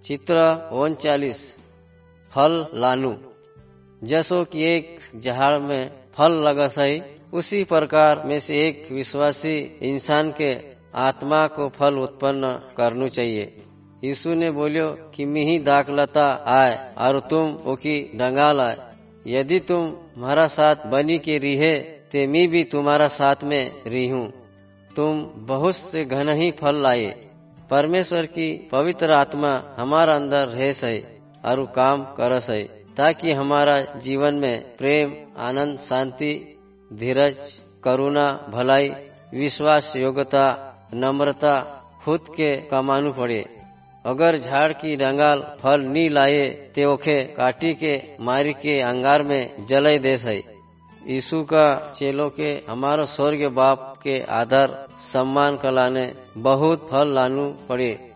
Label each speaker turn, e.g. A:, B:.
A: चित्र 39 फल लानु। जैसो कि एक झाड़ में फल लगस है, उसी प्रकार में से एक विश्वासी इंसान के आत्मा को फल उत्पन्न करना चाहिए। यीशु ने बोलियो कि मिही दाखलता आए और तुम ओकी डंगाल आए। यदि तुम हमारा साथ बनी के रिहे ते मैं भी तुम्हारा साथ में रिहूं। तुम बहुत से घन ही फल लाए। परमेश्वर की पवित्र आत्मा हमारा अंदर रह सही और काम कर सही, ताकि हमारा जीवन में प्रेम, आनंद, शांति, धीरज, करुणा, भलाई, विश्वास, योग्यता, नम्रता खुद के कमानू पड़े। अगर झाड़ की डंगाल फल नी लाए ते ओखे काटी के मारी के अंगार में जलाई दे सही। यीशु का चेलों के हमारो स्वर्ग बाप के आदर सम्मान कलाने बहुत फल लानू पड़े।